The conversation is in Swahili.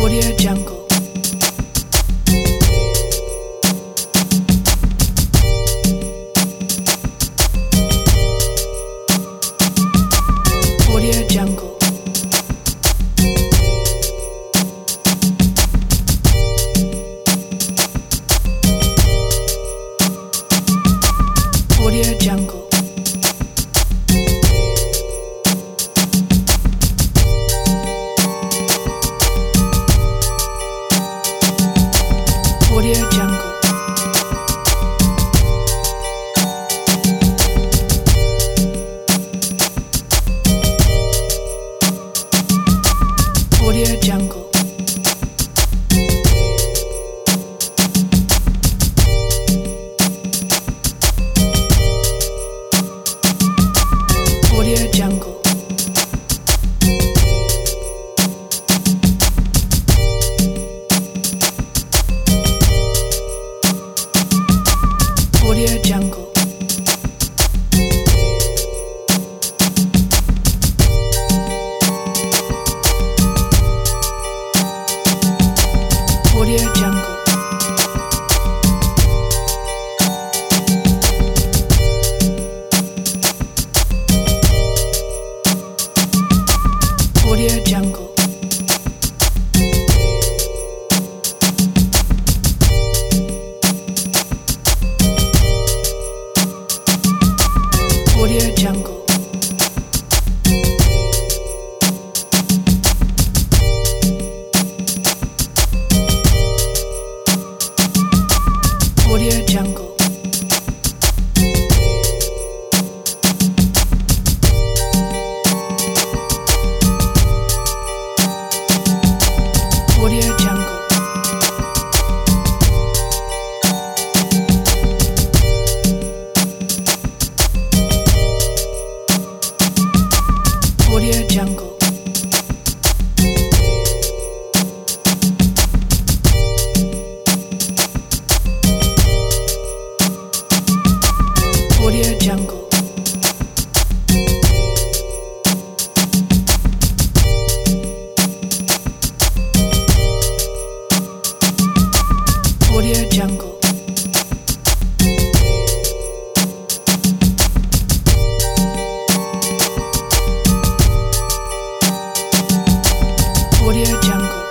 Audio Jungle. Audio Jungle. Audio Jungle. Audio Jungle. Audio Jungle. Audio Jungle. Audio Jungle. Audio Jungle. Audio Jungle. Audio Jungle. Audio Jungle. Audio Jungle. Audio Jungle. Audio Jungle. Audio Jungle. Audio Jungle.